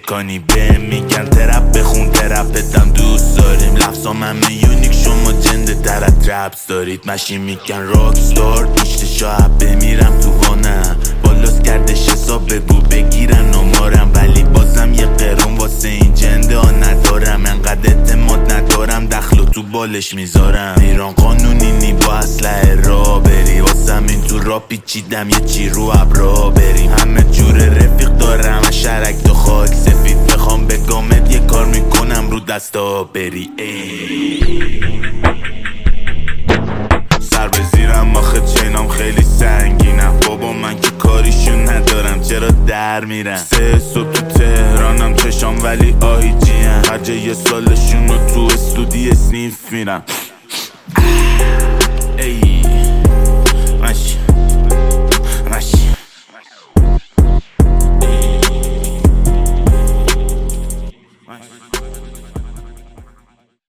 کنی به میگن ترپ بخون ترپتم دوست داریم لفظام همه یونیک شما جنده ترت رپس دارید مشی میگن راکستار پیشت شاید بمیرم تو وانم بالاست کردش حساب بگو بگیرن آمارم ولی بازم یه قرون واسه این جنده ها ندارم انقدر اعتماد ندارم دخلو تو بالش میذارم ایران قانونی نی با اسلحه را بری واسم این تو را پیچیدم یه چی رو ابرا بریم همه جور رفیق دارم شرک تو خاک سفید بخوام بگامت یه کار میکنم رو دستا بری سر به زیرم آخه چینام خیلی سنگینم بابا من که کاریشون ندارم چرا در میرم 3 صبح تو تهرانم چشام ولی آیجیم هر جا یه سالشون رو تو استودی اسنیف میرم